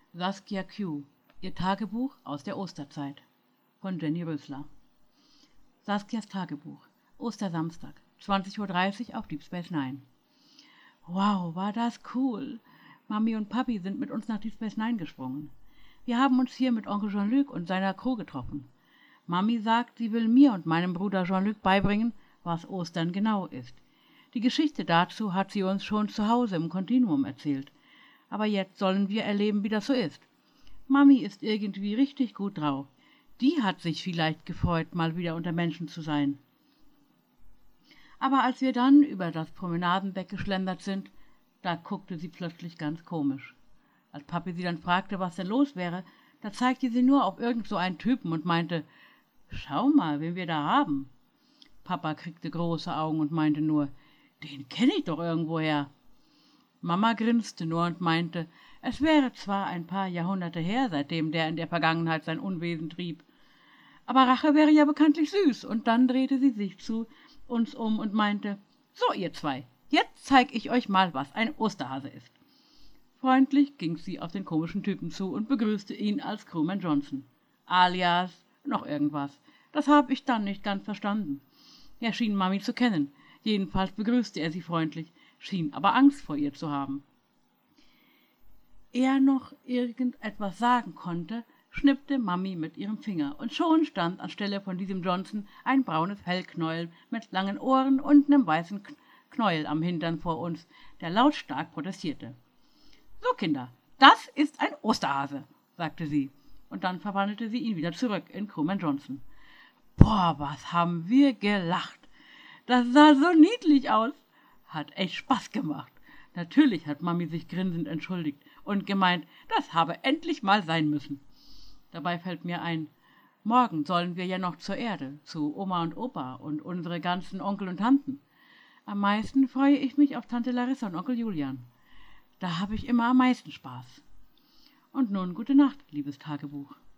Saskia Q. Ihr Tagebuch aus der Osterzeit von Jenny Rösler. Saskias Tagebuch. Ostersamstag, 20:30 Uhr auf Deep Space Nine. Wow, war das cool. Mami und Papi sind mit uns nach Deep Space Nine gesprungen. Wir haben uns hier mit Onkel Jean-Luc und seiner Crew getroffen. Mami sagt, sie will mir und meinem Bruder Jean-Luc beibringen, was Ostern genau ist. Die Geschichte dazu hat sie uns schon zu Hause im Kontinuum erzählt. Aber jetzt sollen wir erleben, wie das so ist. Mami ist irgendwie richtig gut drauf. Die hat sich vielleicht gefreut, mal wieder unter Menschen zu sein. Aber als wir dann über das Promenadendeck geschlendert sind, da guckte sie plötzlich ganz komisch. Als Papi sie dann fragte, was denn los wäre, da zeigte sie nur auf irgend so einen Typen und meinte, »Schau mal, wen wir da haben.« Papa kriegte große Augen und meinte nur, »Den kenne ich doch irgendwoher.« Mama grinste nur und meinte, es wäre zwar ein paar Jahrhunderte her, seitdem der in der Vergangenheit sein Unwesen trieb, aber Rache wäre ja bekanntlich süß, und dann drehte sie sich zu uns um und meinte, »So, ihr zwei, jetzt zeig ich euch mal, was ein Osterhase ist.« Freundlich ging sie auf den komischen Typen zu und begrüßte ihn als Crewman Johnson, alias noch irgendwas. Das habe ich dann nicht ganz verstanden. Er schien Mami zu kennen, jedenfalls begrüßte er sie freundlich, schien aber Angst vor ihr zu haben. Er noch irgendetwas sagen konnte, schnippte Mami mit ihrem Finger, und schon stand anstelle von diesem Johnson ein braunes Fellknäuel mit langen Ohren und einem weißen Knäuel am Hintern vor uns, der lautstark protestierte. »So, Kinder, das ist ein Osterhase«, sagte sie, und dann verwandelte sie ihn wieder zurück in Crewman Johnson. Boah, was haben wir gelacht! Das sah so niedlich aus. Hat echt Spaß gemacht. Natürlich hat Mami sich grinsend entschuldigt und gemeint, das habe endlich mal sein müssen. Dabei fällt mir ein, morgen sollen wir ja noch zur Erde, zu Oma und Opa und unsere ganzen Onkel und Tanten. Am meisten freue ich mich auf Tante Larissa und Onkel Julian. Da habe ich immer am meisten Spaß. Und nun gute Nacht, liebes Tagebuch.